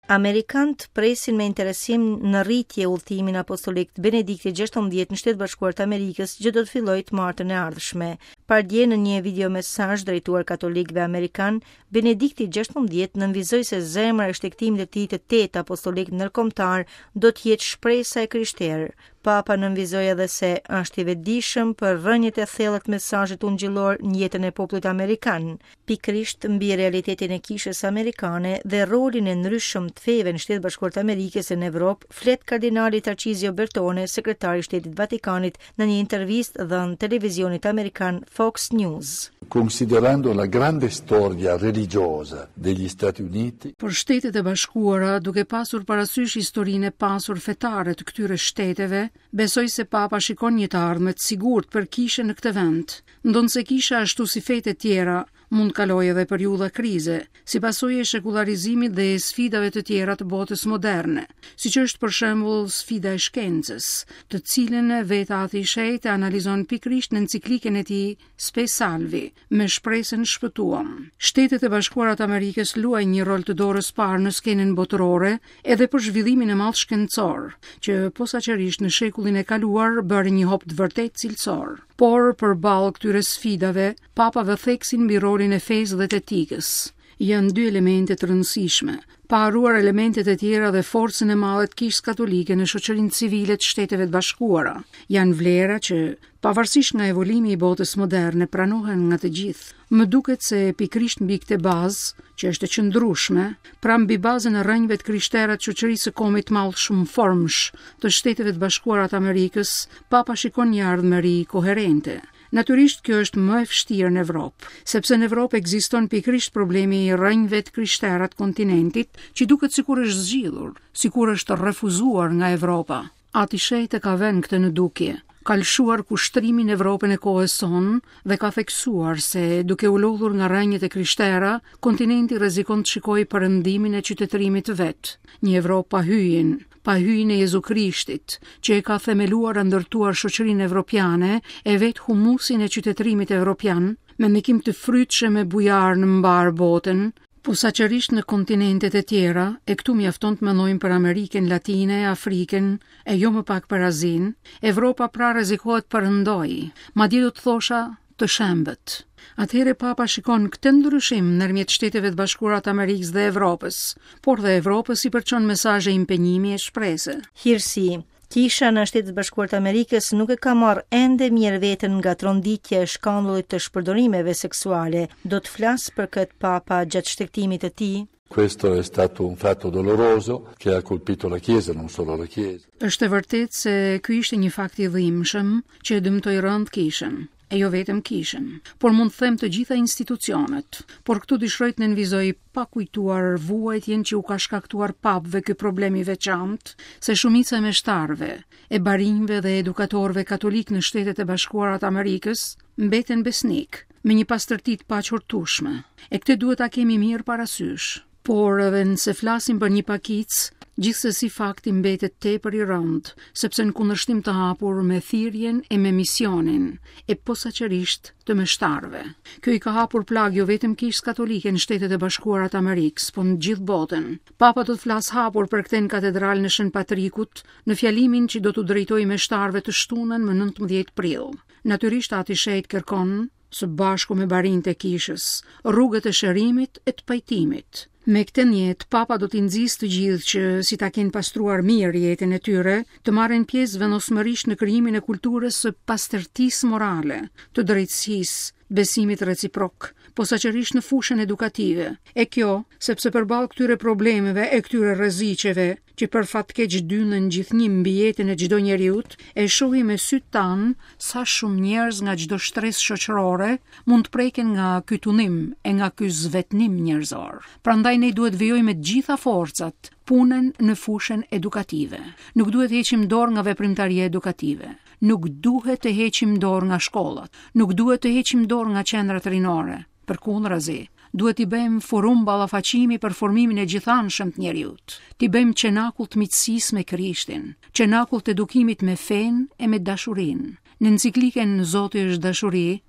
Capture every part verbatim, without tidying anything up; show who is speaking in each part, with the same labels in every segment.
Speaker 1: Amerikanët presin me interesim në rritje udhëtimin apostolik të Benediktit gjashtëmbëdhjetë në Shtetet Bashkuara të Amerikës, që do të fillojë të martën e ardhshme. Pardje në një videomesazh drejtuar katolikëve amerikan, Benedikti gjashtëmbëdhjetë nënvizoi se zemra e shtektimit të tij të tetë apostolik ndërkombëtar do të jetë shpresa e krishterë. Papa nënvizoi edhe se është i vetëdijshëm për rrënjët e thella të mesazhit ungjillor në jetën e popullit amerikan, pikërisht mbi realitetin e kishës amerikane dhe rolin e ndryshëm të feve në Shtetet Bashkuara të Amerikës e në Evropë, flet kardinali Tarcisio Bertone, sekretari i Shtetit Vatikanit, në një intervistë dhënë televizionit amerikan Fox News.
Speaker 2: Considerando la grande storia religiosa degli Stati Uniti,
Speaker 3: për Shtetet e Bashkuara, duke pasur parasysh historinë e pasur fetare të këtyre shteteve, besoj se Papa shikon një të ardhme të sigurt për kishën në këtë vend, ndonse kisha ashtu si fetë e tjera mund kalojë edhe periudha krize, si pasojë e shekularizimit dhe e sfidave të tjera të botës moderne, siç është për shembull sfida e shkencës, të cilën vetë Ati i Shejtë analizon pikërisht në enciklikën e tij Spe Salvi, me shpresën shpëtuam. Shtetet e Bashkuara të Amerikës luajnë një rol të dorës parë në skenën botërore edhe për zhvillimin e madh shkencor, që posaçërisht në shekullin e kaluar bëri një hop të vërtet cilësor. Por përballë këtyre sfidave, Papa vë theksin mbi rolin e fesë dhe të etikës. Janë dy elemente të rëndësishme, pa haruar elementet e tjera dhe forcën e madhe të kishës katolike në shoqërinë civile të Shteteve të Bashkuara. Janë vlera që, pavarësisht nga evolimi i botës moderne, pranohen nga të gjithë. Më duket se pikërisht mbi këtë bazë, që është e qëndrueshme, pra mbi bazën e rrënjve të krishterë të shoqërisë së kombit mall shumë formsh të Shteteve të Bashkuara të Amerikës, Papa shikon një ardhmëri koherente. Natyrisht kjo është më e vështirë në Evropë, sepse në Evropë ekziston pikërisht problemi i rrënjve të krishterë të kontinentit, që duket sikur është zgjidhur, sikur është refuzuar nga Evropa. Ati i Shejtë ka vënë këtë në dukje, ka lëshuar kushtrimin Evropën e kohës sonë dhe ka theksuar se duke u lodhur nga rrënjët e krishterë, kontinenti rrezikon të shikojë perëndimin e qytetërimit të vet, një Evropë pa hyjin, pa hyjin e Jezu Krishtit, që e ka themeluar e ndërtuar shoqërinë evropiane e vetë humusin e qytetërimit evropian, me ndikim të frytshëm e bujar në mbar botën, posaçërisht në kontinentet e tjera, e këtu mjafton të mendojmë për Amerikën Latine, Afrikën, e jo më pak për Azinë, Evropa pra rrezikohet përndoi, madje do të thosha të shembët. Atëherë Papa shikon këtë ndryshim ndërmjet Shteteve të Bashkuara të Amerikës dhe Evropës, por dhe Evropës i përçon mesazhe impenjimi e shpresë.
Speaker 1: Hirsi, kisha në Shtetet Bashkuara të Amerikës nuk e ka marrë ende mirë veten nga tronditja e shkandullit të shpërdorimeve seksuale. Do të flas për këtë Papa gjatë shtektimit të tij.
Speaker 2: Questo è stato un fatto doloroso che ha colpito la Chiesa, non solo la Chiesa.
Speaker 3: Është e vërtetë se ky ishte një fakt i dhimbshëm që e dëmtoi rënd kishën, e jo vetëm kishën, por mund të them të gjitha institucionet. Por këtu dëshiroj të nënvizoj pa kujtuar vuajtjen që u ka shkaktuar papëve ky problem i veçantë, se shumica e meshtarëve, e barinjve dhe edukatorëve katolik në Shtetet e Bashkuara të Amerikës mbeten besnik, me një pastërti të paqortueshme. E këtë duhet ta kemi mirë parasysh. Por edhe nëse flasim për një pakicë, gjithsesi fakti mbetet tepër i rëndë, sepse në kundërshtim të hapur me thirrjen e me misionin, e posaçërisht të meshtarëve. Kjo i ka hapur plag jo vetëm kishës katolike në Shtetet e Bashkuara të Amerikës, po në gjithë botën. Papa do të flas hapur për këtë në katedralën e Shën Patrikut, në fjalimin që do t'u drejtojë meshtarëve të shtunën më nëntëmbëdhjetë prill. Natyrisht Ati i Shejtë kërkon, së bashku me barinjtë e kishës, rrugët e shërimit e të pajtimit. Me këtë njetë, Papa do t'i nxjisë të gjithë që, si ta kenë pastruar mirë jetën e tyre, të marrin pjesë vendosmërisht në krijimin e kulturës së pastërtisë morale, të drejtësisë, besimit reciprok, posaçërisht në fushën edukative. E kjo, sepse përballë këtyre problemeve e këtyre rreziqeve, që për fat keq dynën gjithnjë mbi jetën e çdo njeriut, e shohim me sytë tan sa shumë njerëz nga çdo shtresë shoqërore mund të preken nga ky tunim e nga ky zvetnim njerëzor. Prandaj ne duhet vijojmë me të gjitha forcat punën në fushën edukative. Nuk duhet të heqim dorë nga veprimtaria edukative. Nuk duhet të heqim dorë nga shkollat. Nuk duhet të heqim dorë nga qendrat rinore. Përkundrazi, duhet t'i bëjmë forum ballafaqimi për formimin e gjithanshëm të njeriut. T'i bëjmë qenakull të miqësisë me Krishtin, qenakull të edukimit me fen e me dashurin. Në enciklikën Zoti është dashuri,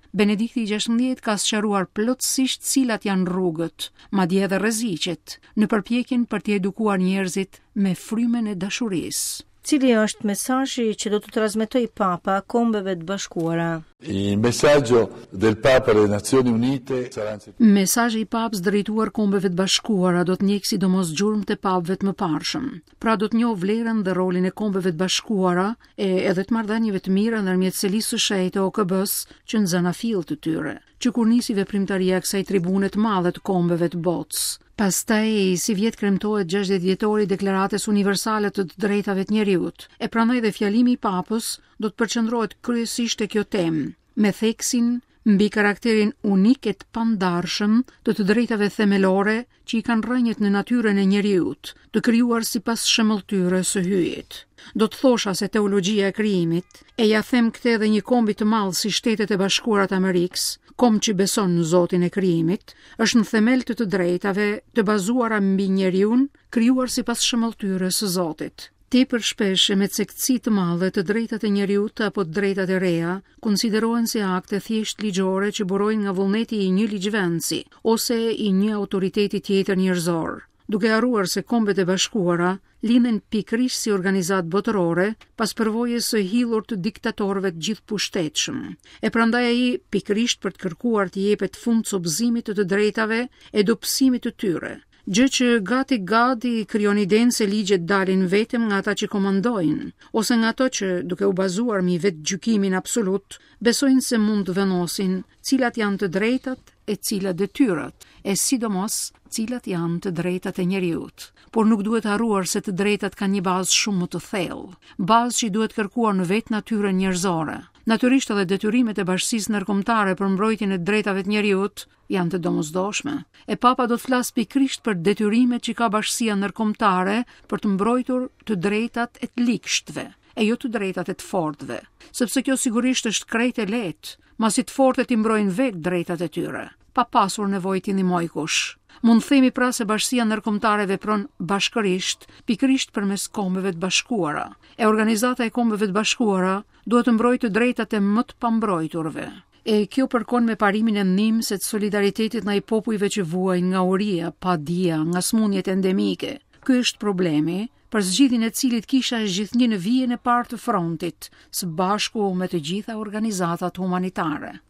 Speaker 3: Benedikti i gjashtëmbëdhjetë ka sqaruar plotësisht cilat janë rrugët, madje edhe rreziqet, në përpjekjen për të edukuar njerëzit me frymën e dashurisë.
Speaker 1: Cili është mesazhi që do të trasmetoj Papa Kombeve të Bashkuara?
Speaker 2: Il messaggio del Papa alle Nazioni Unite sarà
Speaker 3: Mesazhi i Papës drejtuar Kombeve të Bashkuara do të njekë sidomos gjurmët e papëve të mëparshëm. Pra do të njohë vlerën dhe rolin e Kombeve të Bashkuara e edhe të marrëdhënieve të mira ndërmjet selisë së shenjtë O K B-s që nxëna fill të tyre, që kur nisi veprimtaria e kësaj tribune të madhe të kombeve të botës. Pastaj, si vjet kremtohet gjashtëdhjetë vjetori i Deklaratës Universale të të Drejtave të Njeriut, e prandaj dhe fjalimi i Papës do të përqendrohet kryesisht te kjo temë, me theksin mbi karakterin unik e të pandarshëm të të drejtave themelore që i kanë rrënjët në natyrën e njeriut, të krijuar sipas shembulltyrës së hyjit. Do të thosha se teologjia e krijimit, e ja them këtë edhe një kombi të madh si Shtetet e Bashkuara të Amerikës, kom që beson në Zotin e krijimit, është në themel të të drejtave të bazuara mbi njeriun, krijuar sipas shembulltyrës së Zotit. Tepër shpesh e me cektësi të madhe të drejtat e njeriut apo të drejtat e reja konsiderohen si akte thjesht ligjore që burojnë nga vullneti i një ligjvendësi ose i një autoriteti tjetër njerëzor, duke harruar se Kombet e Bashkuara linden pikërisht si organizatë botërore pas përvojës së hillur të diktatorëve të gjithëpushtetshëm. E prandaj ai pikërisht për të kërkuar të jepet fund sobëzimit të të drejtave e dobësimit të tyre. Gjë që gati gati krijon idenë se ligjet dalin vetëm nga ata që komandojnë, ose nga ato që, duke u bazuar mbi vetë gjykimin absolut, besojnë se mund të vendosin cilat janë të drejtat e cilat detyrat, e sidomos cilat janë të drejtat e njeriut. Por nuk duhet harruar se të drejtat kanë një bazë shumë më të thellë, bazë që duhet kërkuar në vetë natyrën njerëzore. Natyrisht edhe detyrimet e bashkësisë ndërkombëtare për mbrojtjen e drejtave të njeriut janë të domosdoshme. E Papa do të flasë pikërisht për detyrimet që ka bashkësia ndërkombëtare për të mbrojtur të drejtat e të ligshtëve, e jo të drejtat e të fortëve, sepse kjo sigurisht është krejt e lehtë, masi të fortët i mbrojnë vetë drejtat e tyre, pa pasur nevojë të ndihmojë kush. Mund themi pra se bashkësia ndërkombëtare vepron bashkërisht, pikërisht përmes Kombeve të Bashkuara. E organizata e Kombeve të Bashkuara duhet të mbrojë të drejtat e më të pambrojturve. E kjo përkon me parimin e ndihmës së solidaritetit ndaj popujve që vuajnë nga uria, padia, nga smundjet endemike. Ky është problemi, për zgjidhjen e cilit kisha është gjithnjë në vijën e parë të frontit, së bashku me të gjitha organizatat humanitare.